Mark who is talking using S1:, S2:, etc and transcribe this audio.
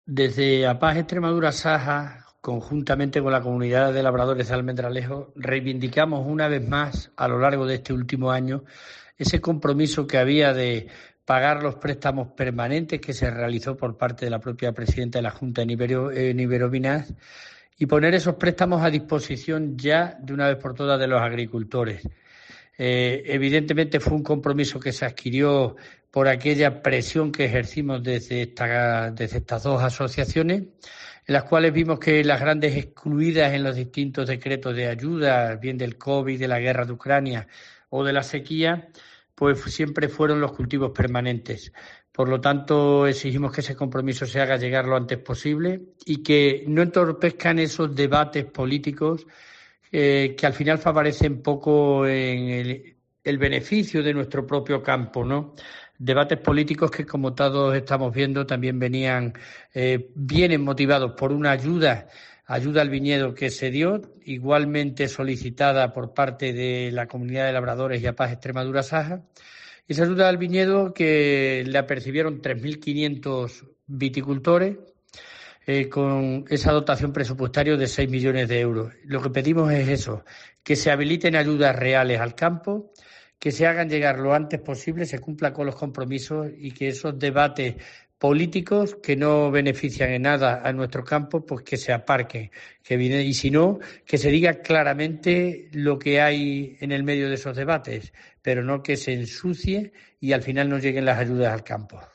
S1: Desde APAS Extremadura Saja, conjuntamente con la comunidad de labradores de Almendralejo, reivindicamos una vez más a lo largo de este último año ese compromiso que había de pagar los préstamos permanentes que se realizó por parte de la propia presidenta de la Junta en Iberominas y poner esos préstamos a disposición ya de una vez por todas de los agricultores. Evidentemente fue un compromiso que se adquirió por aquella presión que ejercimos desde estas dos asociaciones, en las cuales vimos que las grandes excluidas en los distintos decretos de ayuda, bien del COVID, de la guerra de Ucrania o de la sequía, pues siempre fueron los cultivos permanentes. Por lo tanto, exigimos que ese compromiso se haga llegar lo antes posible y que no entorpezcan esos debates políticos que al final favorecen poco en el beneficio de nuestro propio campo, ¿no? Debates políticos que, como todos estamos viendo, también vienen motivados por una ayuda al viñedo que se dio, igualmente solicitada por parte de la comunidad de labradores y APAS Extremadura Saja. Esa ayuda al viñedo que la percibieron 3.500 viticultores, con esa dotación presupuestaria de 6 millones de euros. Lo que pedimos es eso, que se habiliten ayudas reales al campo, que se hagan llegar lo antes posible, se cumplan con los compromisos y que esos debates políticos que no benefician en nada a nuestro campo, pues que se aparquen. Y si no, que se diga claramente lo que hay en el medio de esos debates, pero no que se ensucie y al final no lleguen las ayudas al campo.